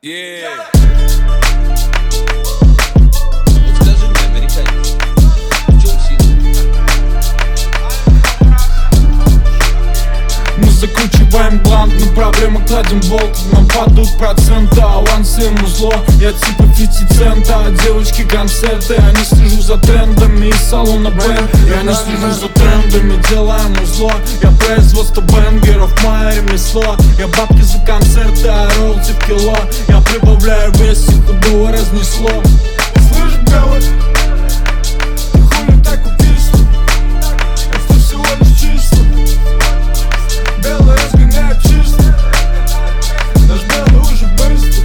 Yeah. Вот скажи мне, американец, в чем сила? Мы закручиваем бланк, на проблемы кладем болт. Нам падают проценты, авансы ему зло. Я типа 50 цента, а девочки концерты. Я не слежу за трендами из салона Б. Я не слежу за трендами, делаем узло. Я производство бенгеров, мое ремесло. Я бабки за концерты, а роялти в кило. Я прибавляю вес, и худу разнесло. Слышь, белый, ты хули так уписан? Это всего лишь чисто. Белый разгоняет чисто. Наш белый уже быстро.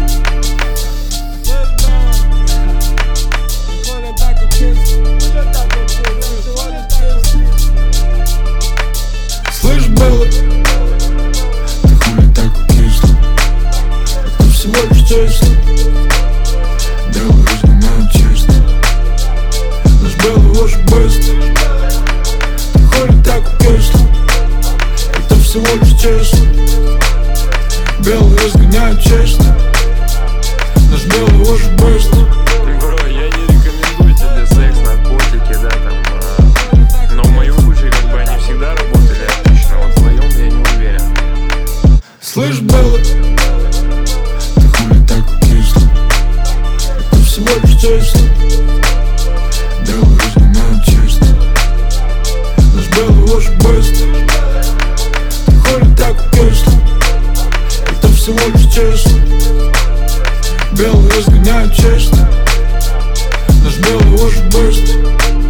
Слышь, белый, ты хули так укисло? Это всего лишь чисто. Белый разгоняет чисто. Наш белый уже быстро. Ты хули так укисло? Это всего лишь честно. Белый разгоняет честно. Наш белый уже быстро. Бро, я не рекомендую тебе секс, наркотики, да, там. Но в моем случае, как бы, они всегда работали отлично. Вот в твоем я не уверен. Слышь, белый, ты хули так укисло? Это всего лишь честно. Белый разгоняет честно. Наш белый уже быстро. Ты хули так укисло? Это всего лишь честно. Белый разгоняет честно. Наш белый уже быстро.